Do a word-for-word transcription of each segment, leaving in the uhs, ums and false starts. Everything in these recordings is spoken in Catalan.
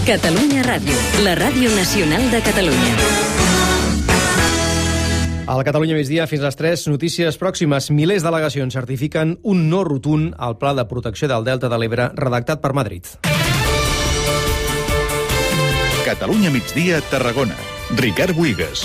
Catalunya Ràdio, la ràdio nacional de Catalunya. Al Catalunya migdia, fins a les tres, notícies pròximes. Milers d'al·legacions certifiquen un no rotund al Pla de Protecció del Delta de l'Ebre redactat per Madrid. Catalunya migdia, Tarragona. Ricard Buigas.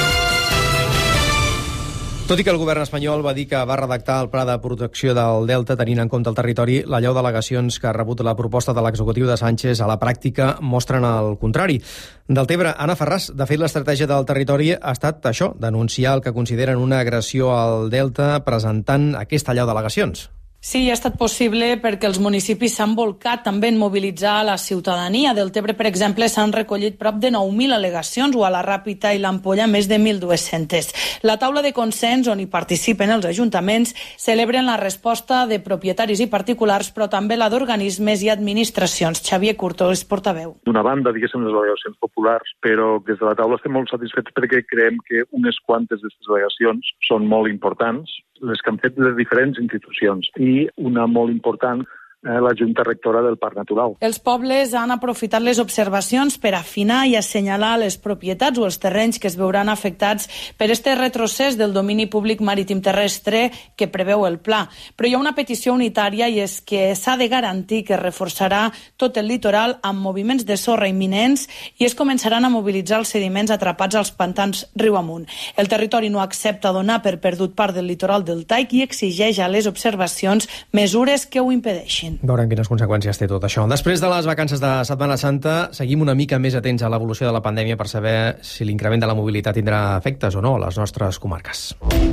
Tot i que el govern espanyol va dir que va redactar el Pla de Protecció del Delta tenint en compte el territori, la llau d'al·legacions que ha rebut la proposta de l'executiu de Sánchez a la pràctica mostren el contrari. Deltebre, Anna Ferràs, de fet l'estratègia del territori ha estat això, denunciar el que consideren una agressió al Delta presentant aquesta llau d'al·legacions. Sí, ha estat possible perquè els municipis s'han volcat també en mobilitzar la ciutadania. A Deltebre, per exemple, s'han recollit prop de nou mil al·legacions o a la Ràpita i l'Ampolla més de mil dues-centes. La taula de consens, on hi participen els ajuntaments, celebren la resposta de propietaris i particulars, però també la d'organismes i administracions. Xavier Curto és portaveu. D'una banda, diguéssim, les al·legacions populars, però des de la taula estem molt satisfets perquè creiem que unes quantes d'aquestes al·legacions són molt importants, les que han fet les diferents institucions, i una molt important, eh, la Junta Rectora del Parc Natural. Els pobles han aprofitat les observacions per afinar i assenyalar les propietats o els terrenys que es veuran afectats per este retrocés del domini públic marítim terrestre que preveu el pla. Però hi ha una petició unitària i és que s'ha de garantir que reforçarà tot el litoral amb moviments de sorra imminents i es començaran a mobilitzar els sediments atrapats als pantans riu amunt. El territori no accepta donar per perdut part del litoral deltaic i exigeix a les observacions mesures que ho impedeixin. Veurem quines conseqüències té tot això. Després de les vacances de Setmana Santa, seguim una mica més atents a l'evolució de la pandèmia per saber si l'increment de la mobilitat tindrà efectes o no a les nostres comarques.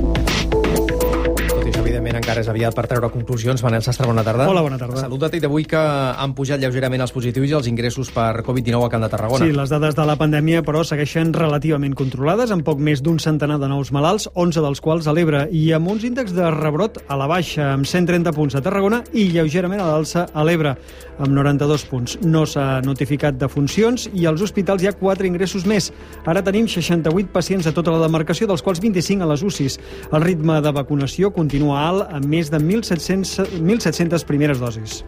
Tot i això, evidentment, encara és aviat per treure conclusions. Manel Sastre, bona tarda. Hola, bona tarda. Salut a ti d'avui, que han pujat lleugerament els positius i els ingressos per covid dinou a Camp de Tarragona. Sí, les dades de la pandèmia, però, segueixen relativament controlades, amb poc més d'un centenar de nous malalts, onze dels quals a l'Ebre, i amb uns índexs de rebrot a la baixa, amb cent trenta punts a Tarragona i lleugerament a l'alça a l'Ebre, amb noranta-dos punts. No s'ha notificat defuncions i als hospitals hi ha quatre ingressos més. Ara tenim seixanta-vuit pacients a tota la demarcació, dels quals vint-i-cinc a les U C Is. El ritme de vacunació continua alt, amb més de mil set-centes primeres dosis.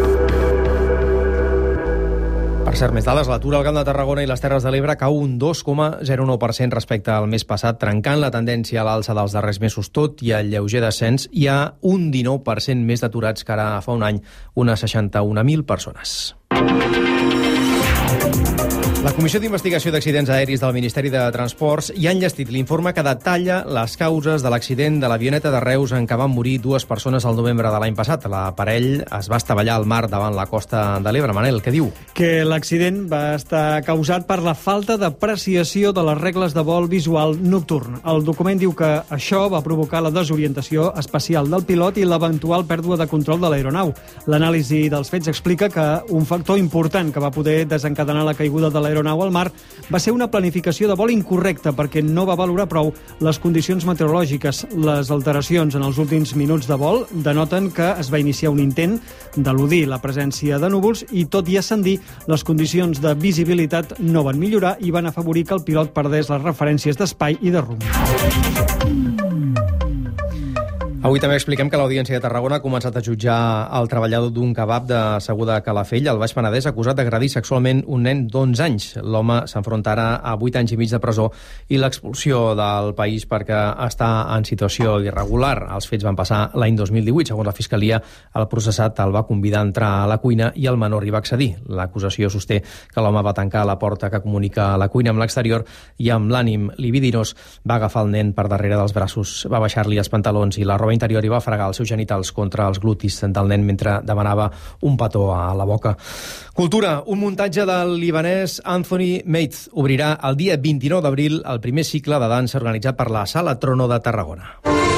Per cert, més dades, l'atur al Camp de Tarragona i les Terres de l'Ebre cau un dos coma zero nou per cent respecte al mes passat, trencant la tendència a l'alça dels darrers mesos. Tot i el lleuger descens, hi ha un dinou per cent més d'aturats que ara fa un any, unes seixanta-un mil persones. La Comissió d'Investigació d'Accidents Aeris del Ministeri de Transports hi ha enllestit l'informe que detalla les causes de l'accident de l'avioneta de Reus en què van morir dues persones al novembre de l'any passat. L'aparell es va estavellar al mar davant la costa de l'Ebre. Manel, què diu? Que l'accident va estar causat per la falta d'apreciació de les regles de vol visual nocturn. El document diu que això va provocar la desorientació espacial del pilot i l'eventual pèrdua de control de l'aeronau. L'anàlisi dels fets explica que un factor important que va poder desencadenar la caiguda de l'aeronau al mar va ser una planificació de vol incorrecta perquè no va valorar prou les condicions meteorològiques. Les alteracions en els últims minuts de vol denoten que es va iniciar un intent d'eludir la presència de núvols i, tot i ascendir, les condicions de visibilitat no van millorar i van afavorir que el pilot perdés les referències d'espai i de rumb. Avui també expliquem que l'Audiència de Tarragona ha començat a jutjar el treballador d'un kebab de Segur de Calafell, al Baix Penedès, acusat d'agredir sexualment un nen d'onze anys. L'home s'enfronta ara a vuit anys i mig de presó i l'expulsió del país perquè està en situació irregular. Els fets van passar l'any dos mil divuit. Segons la Fiscalia, el processat el va convidar a entrar a la cuina i el menor hi va accedir. L'acusació sosté que l'home va tancar la porta que comunica la cuina amb l'exterior i, amb l'ànim libidinós, va agafar el nen per darrere dels braços, va baixar-li els pantalons i la roba interior i va fregar els seus genitals contra els glutis del nen mentre demanava un petó a la boca. Cultura. Un muntatge del libanès Anthony Meitz obrirà el dia vint-i-nou d'abril el primer cicle de dansa organitzat per la Sala Trono de Tarragona.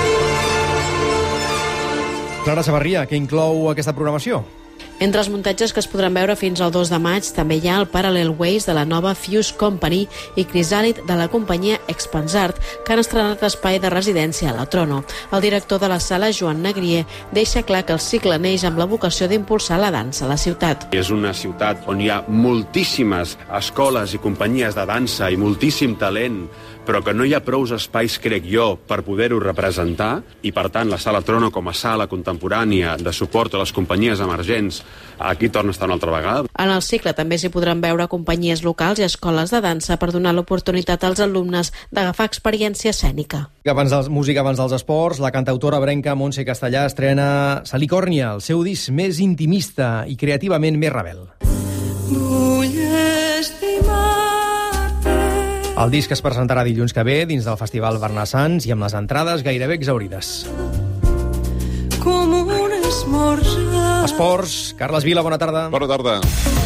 Clara Sabarria, què inclou aquesta programació? Entre els muntatges que es podran veure fins al dos de maig també hi ha el Parallel Ways de la nova Fuse Company i Crisàlid de la companyia Expansart, que han estrenat espai de residència a la Trono. El director de la sala, Joan Negrier, deixa clar que el cicle neix amb la vocació d'impulsar la dansa a la ciutat. És una ciutat on hi ha moltíssimes escoles i companyies de dansa i moltíssim talent però que no hi ha prous espais, crec jo, per poder-ho representar, i per tant la Sala Trono com a sala contemporània de suport a les companyies emergents aquí torna a estar una altra vegada. En el cicle també s'hi podran veure companyies locals i escoles de dansa per donar l'oportunitat als alumnes d'agafar experiència escènica. Abans dels, música abans dels esports, la cantautora brenca Montse Castellà estrena Salicòrnia, el seu disc més intimista i creativament més rebel. Vull estimar-te. El disc es presentarà dilluns que ve dins del Festival Bernassans i amb les entrades gairebé exaurides. Com un esmorzar. Esports, Carles Vila, bona tarda. Bona tarda.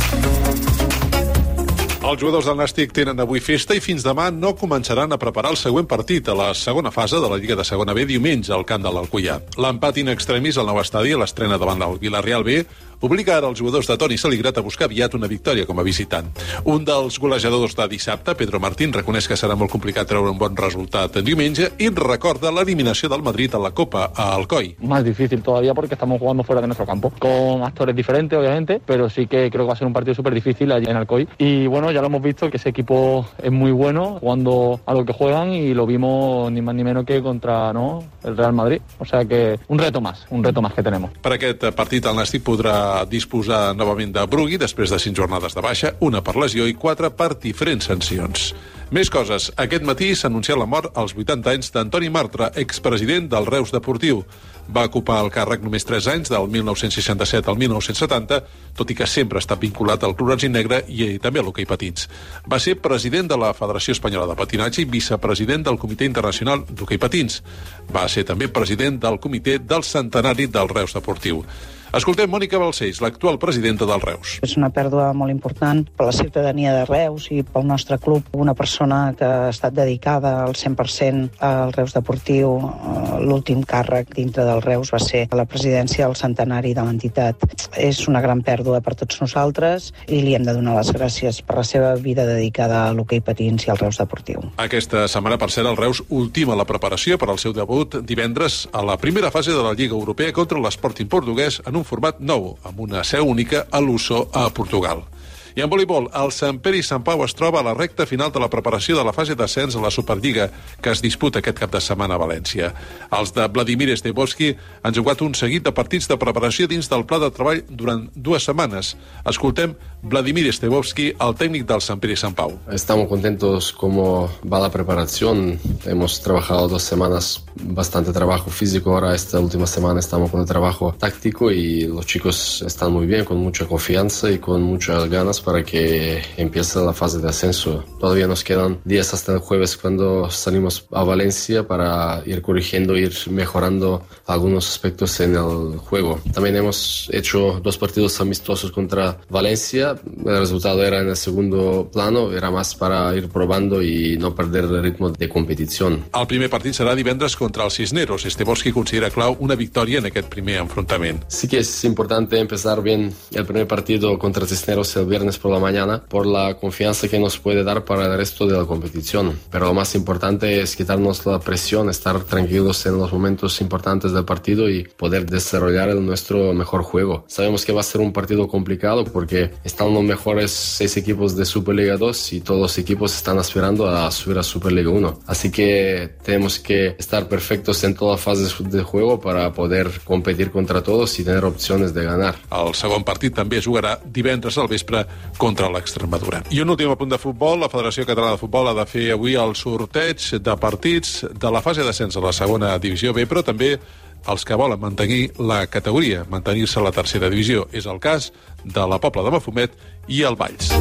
Els jugadors del Nàstic tenen avui festa i fins demà no començaran a preparar el següent partit a la segona fase de la Lliga de Segona B diumenge al camp de l'Alcoià. L'empat in extremis al nou estadi a l'estrena davant del Villarreal B obliga ara els jugadors de Toni Saligrat a buscar aviat una victòria com a visitant. Un dels golejadors de dissabte, Pedro Martín, reconeix que serà molt complicat treure un bon resultat en diumenge i recorda l'eliminació del Madrid a la Copa a Alcoi. Más difícil todavía porque estamos jugando fuera de nuestro campo, con actores diferentes obviamente, pero sí que creo que va a ser un partido súper difícil allí en Alcoi. Y bueno, ya lo hemos visto que ese equipo es muy bueno jugando a lo que juegan y lo vimos ni más ni menos que contra ¿no? el Real Madrid. O sea que un reto más, un reto más que tenemos. Per aquest partit el Nàstic podrà disposar novament de Brugui després de cinc jornades de baixa, una per lesió i quatre per diferents sancions. Més coses. Aquest matí s'ha anunciat la mort als vuitanta anys d'Antoni Martra, expresident del Reus Deportiu. Va ocupar el càrrec només tres anys, del mil nou-cents seixanta-set al mil nou-cents setanta, tot i que sempre ha estat vinculat al Club Roig i Negre i també a l'hoquei patins. Va ser president de la Federació Espanyola de Patinatge i vicepresident del Comitè Internacional d'Hoquei Patins. Va ser també president del Comitè del Centenari del Reus Deportiu. Escoltem Mònica Balcells, l'actual presidenta del Reus. És una pèrdua molt important per la ciutadania de Reus i pel nostre club. Una persona que ha estat dedicada al cent per cent al Reus Deportiu. L'últim càrrec dintre del Reus va ser la presidència del centenari de l'entitat. És una gran pèrdua per tots nosaltres i li hem de donar les gràcies per la seva vida dedicada a l'hoquei patins i al Reus Deportiu. Aquesta setmana, per cert, el Reus ultima la preparació per al seu debut divendres a la primera fase de la Lliga Europea contra l'Sporting portuguès en un format nou, amb una seu única a l'Uso, a Portugal. I en voleibol, el Sant Pere i Sant Pau es troba a la recta final de la preparació de la fase d'ascens a la Superliga, que es disputa aquest cap de setmana a València. Els de Vladimir Estebovski han jugat un seguit de partits de preparació dins del pla de treball durant dues setmanes. Escoltem Vladimir Estebovski, el tècnic del Sant Pere i Sant Pau. Estamos contentos cómo va la preparación. Hemos trabajado dos semanas, bastante trabajo físico. Ahora esta última semana estamos con el trabajo táctico y los chicos están muy bien, con mucha confianza y con muchas ganas para que empiece la fase de ascenso. Todavía nos quedan días hasta el jueves cuando salimos a Valencia para ir corrigiendo, ir mejorando algunos aspectos en el juego. También hemos hecho dos partidos amistosos contra Valencia. El resultado era en el segundo plano, era más para ir probando y no perder el ritmo de competición. El primer partit serà divendres contra els Cisneros. Estebovski considera clau una victòria en aquest primer enfrontament. Sí que es importante empezar bien el primer partido contra Cisneros el viernes por la mañana, por la confianza que nos puede dar para el resto de la competición. Pero lo más importante es quitarnos la presión, estar tranquilos en los momentos importantes del partido y poder desarrollar el nuestro mejor juego. Sabemos que va a ser un partido complicado porque están los mejores seis equipos de Superliga dos y todos los equipos están aspirando a subir a Superliga uno. Así que tenemos que estar perfectos en todas las fases de juego para poder competir contra todos y tener opciones de ganar. El segon partit també jugarà divendres al vespre contra l'Extremadura. I un últim apunt de futbol, la Federació Catalana de Futbol ha de fer avui el sorteig de partits de la fase d'ascens a la segona divisió B, però també els que volen mantenir la categoria, mantenir-se a la tercera divisió. És el cas de la Pobla de Mafumet i el Valls.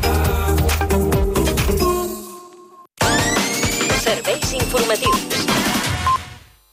Serveis informatius.